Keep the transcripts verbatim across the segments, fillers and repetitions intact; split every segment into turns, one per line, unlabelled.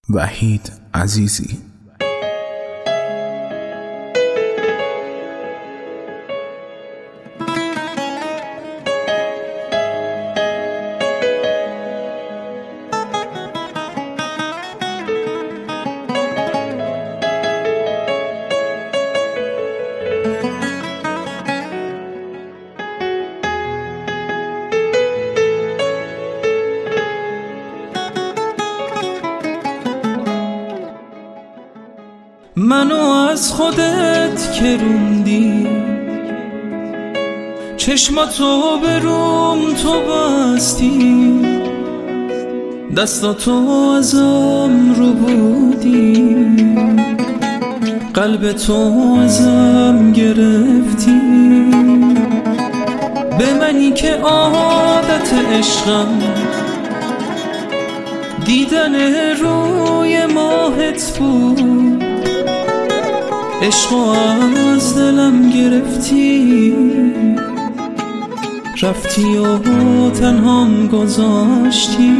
وحید عزیزی.
منو از خودت که روندی، چشماتو به روم تو بستی، دستاتو ازم رو بودی، قلب تو ازم گرفتی. به منی که عادت عشقم دیدن روی ماهت بود، عشقو از دلم گرفتی، رفتی و تنهام گذاشتی.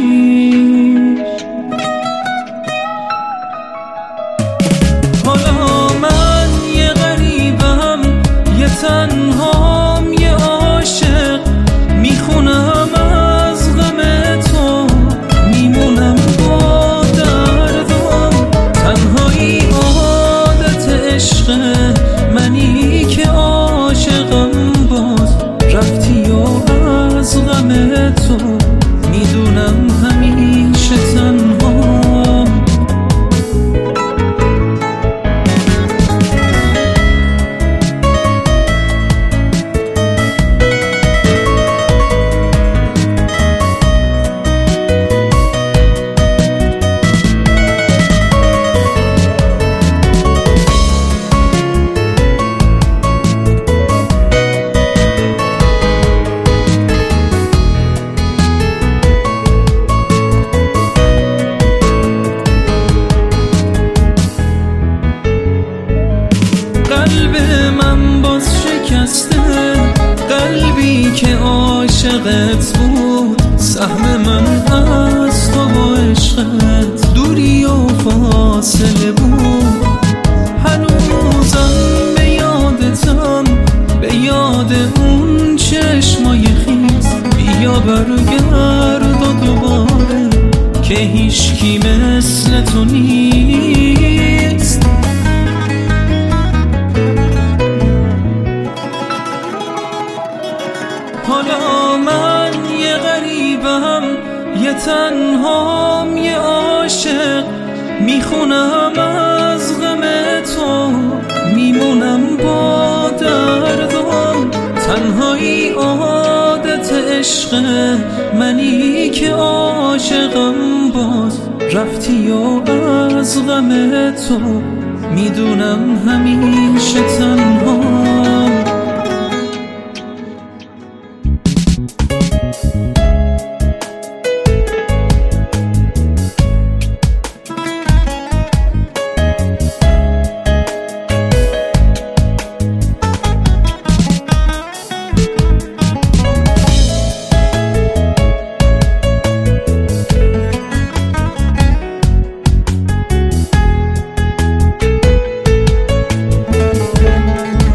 حالا من یه غریبم، یه تنهام، یه عاشق، میخونم از غم تو، میمونم با دردم. تنهایی عادت عشق منی که عاشقم، باز رفتی و از غم تو میدونم همیشه تنهام. قلب من باز شکسته، قلبی که عاشقت بود، سهم من از تو و عشقت دوری و فاصله بود. هنوزم به یادتم، به یاد اون چشمای خیز، بیا برگرد و دوباره که هیچکی مثل تو نیست. حالا من یه غریبم، یه تنهام، یه عاشق، میخونم از غم تو، میمونم با دردم. تنهایی عادت عشق منی که عاشقم، باز رفتی و از غم تو میدونم همیشه تنهام.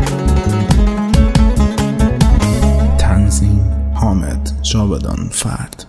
جاودان فرد.